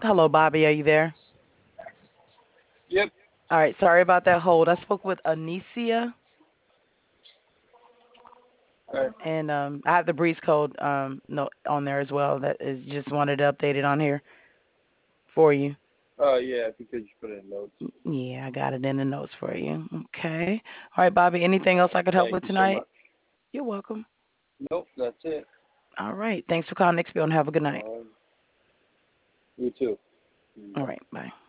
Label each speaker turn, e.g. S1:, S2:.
S1: Hello, Bobby. Are you there?
S2: Yep.
S1: All right. Sorry about that hold. I spoke with Anicia,
S2: All right.
S1: and I have the breeze code note on there as well. That is just wanted to update it on here for you.
S2: Yeah, if you could just put it in notes.
S1: Yeah, I got it in the notes for you. Okay. All right, Bobby. Anything else I could help
S2: Thank
S1: with
S2: you so
S1: tonight?
S2: much.
S1: You're welcome.
S2: Nope, that's it.
S1: All right. Thanks for calling XP and have a good night.
S2: Um, you too.
S1: All
S2: Bye.
S1: right. Bye.